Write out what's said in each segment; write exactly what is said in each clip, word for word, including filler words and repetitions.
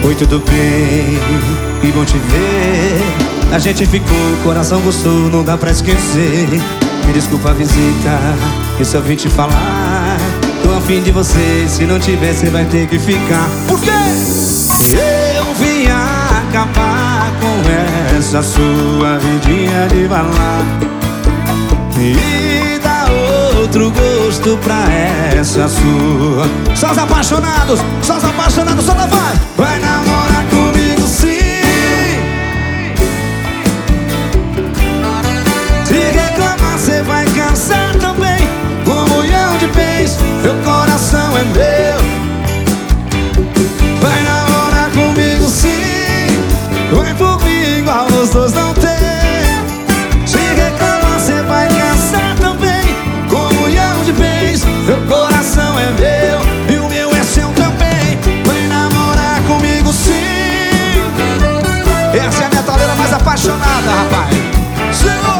Oi, tudo bem? Que bom te ver. A gente ficou, coração gostou, não dá pra esquecer. Me desculpa a visita, eu só vim te falar. Tô a fim de você, se não tiver cê vai ter que ficar. Por quê? Eu vim acabar com essa sua vidinha de balada e dar outro gosto pra essa sua. Só os apaixonados, só os apaixonados, só não vai. Vai namorar comigo sim. Se reclamar cê vai cansar também. Com um milhão de bens, meu coração é meu. Vai namorar comigo sim. Vai por mim igual os dois não tem. Se reclamar cê vai cansar também. Com um milhão de bens, meu coração é meu. E o meu é seu também. Vai namorar comigo sim. Essa é a metaleira mais apaixonada, rapaz. Senhor!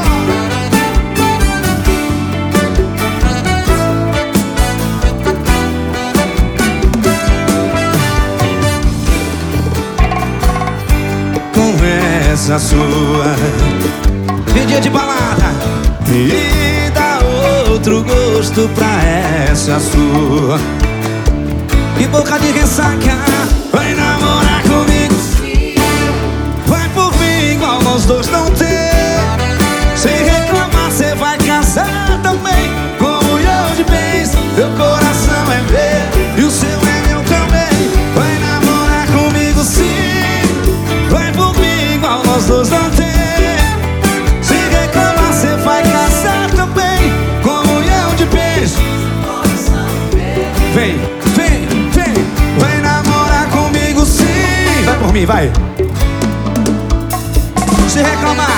Essa sua vidinha de balada e dá outro gosto pra essa sua. E boca de ressaca. Vai namorar comigo sim. Vai por mim igual nós dois não tem. Sem reclamar cê vai cansar também. Com um milhão de bens, meu coração é meu. E o seu é meu também. Vai namorar comigo sim. Vai por mim igual nós dois não tem. Se reclamar cê vai cansar também. Com um milhão de bens. Vem, vem, vem. Vai namorar comigo sim. Vai por mim, vai. Se reclamar